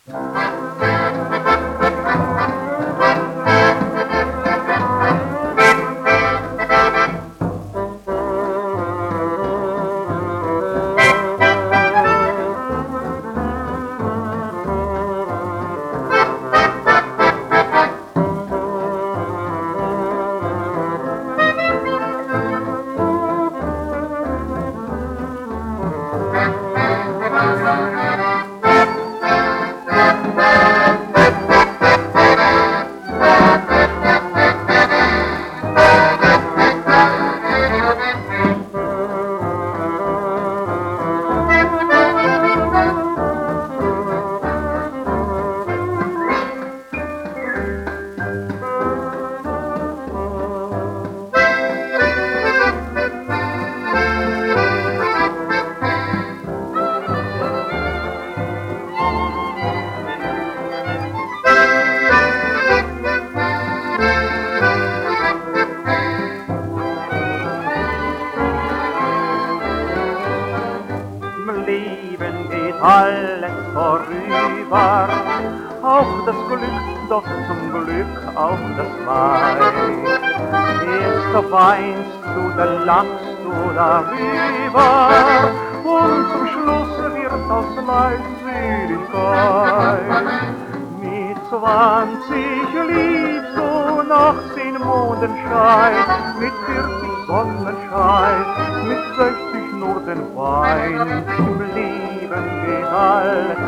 Leben geht alles vorüber, auch das Glück, doch zum Glück auch das Leid. Erst weinst du, dann lachst du darüber, und zum Schluss wird aus Leid Seligkeit. Mit 20 liebst du nachts in Mondenschein, mit 40 Sonnenschein, mit 60 nur den Wein. Im Leben geht alles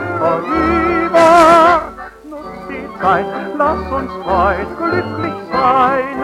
vorüber, nutz die Zeit, lass uns weit glücklich sein.